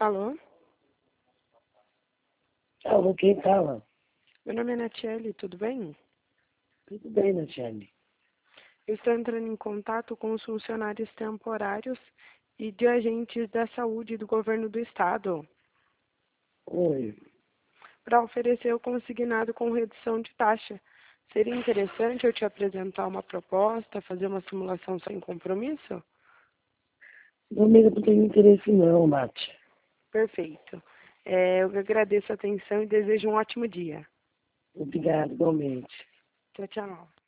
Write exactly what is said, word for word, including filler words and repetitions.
Alô? Alô, quem fala? Meu nome é Natiele, tudo bem? Tudo bem, Natiane? Eu estou entrando em contato com os funcionários temporários e de agentes da saúde do governo do estado Oi. para oferecer o consignado com redução de taxa. Seria interessante eu te apresentar uma proposta, fazer uma simulação sem compromisso? Meu amigo, não tenho interesse não, Nath. Perfeito. É, eu agradeço a atenção e desejo um ótimo dia. Obrigado, igualmente. Tchau, tchau.